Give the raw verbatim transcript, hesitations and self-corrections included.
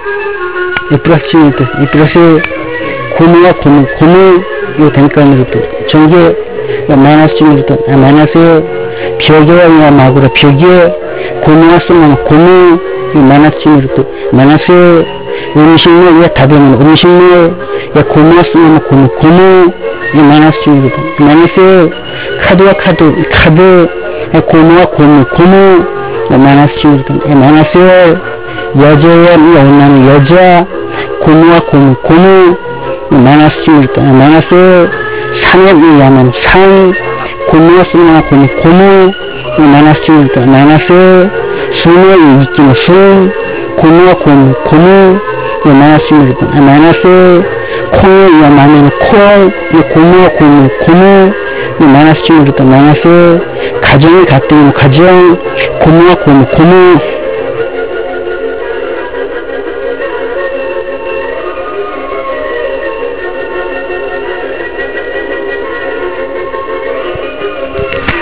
이 플러스 칠이니까 이 플러스 고무와 고무 고무 이거 되니까 이것도 전개 마이너스 칠이니까 마이너스 벽에 마구라 벽에 고무와 쓰면 고무 이 마이너스 칠이니까 마이너스 음식물 이 답이면 음식물 이 고무와 쓰면 고무 고무 이 마이너스 칠이니까 마이너스 카드와 카드 카드 이 고무와 고무 고무 이 마이너스 칠이니까 마이너스 여자와 여자는 여자 고무와 고무 고무 마이너스 칠이니까 마이너스 산에 의하면 산 고무와 쓰면 고무 고무 마이너스 칠이니까 마이너스 순에 있기는 순 고무와 고무 고무 마이너스 칠이니까 마이너스 콩에 의하면 콩 고무와 고무 고무 마이너스 칠이니까 마이너스 가정이 같은 가정 고무와 고무 고무